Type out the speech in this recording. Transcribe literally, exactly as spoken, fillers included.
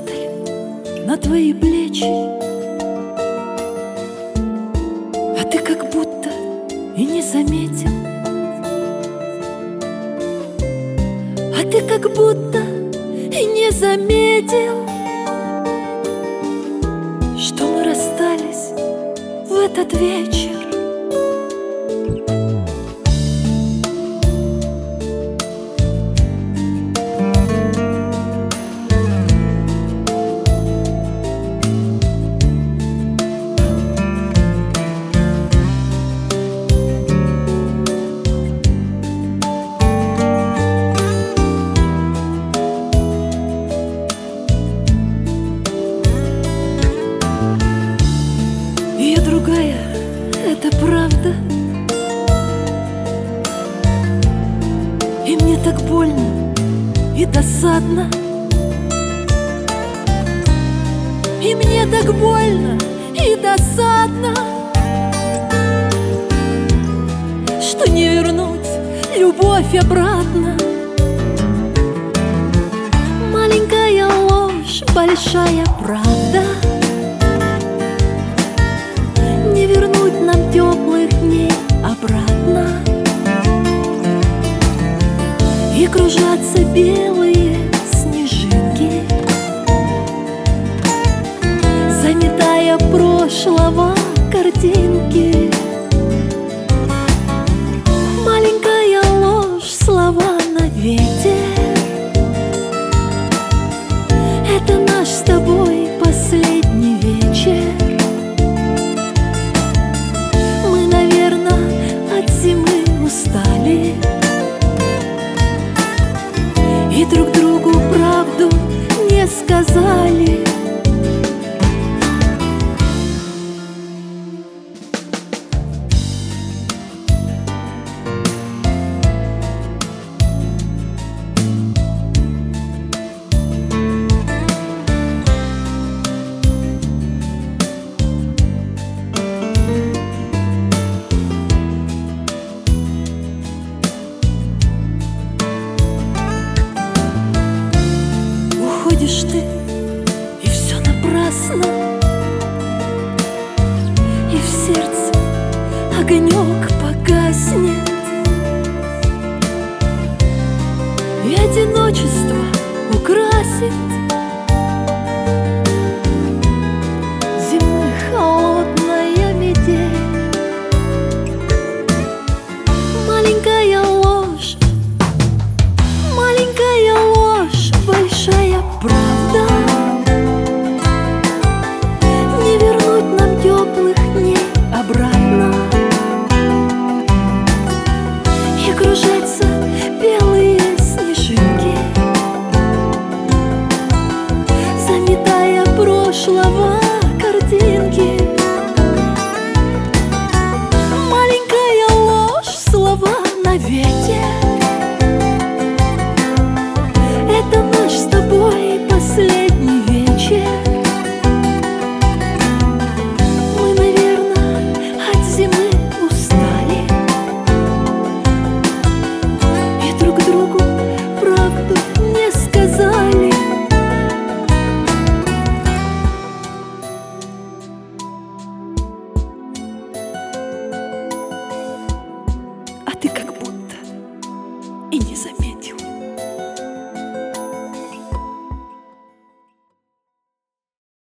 падали на твои плечи, а ты как будто и не заметил, а ты как будто и не заметил, что мы расстались в этот вечер. Я другая, это правда. И мне так больно и досадно. И мне так больно и досадно, что не вернуть любовь обратно. Маленькая ложь, большая правда. Не вернуть нам теплых дней обратно. И кружатся белые снежинки, заметая прошлого картинки. Маленькая ложь, слова на ветер. Это наш с тобой последний вечер. Устали и друг другу правду не сказали. Уходишь ты, и все напрасно, и в сердце огонек погаснет, и одиночество украсит зимы холодная метель. Маленькая ложь, маленькая ложь, большая правда. Не вернуть нам теплых дней обратно. И кружатся белые снежинки, заметая прошлого картинки. Маленькая ложь, слова на ветер. Это наш с тобой последний вечер. Мы, наверное, от зимы устали и друг другу правду не сказали. А ты как будто и не заметил.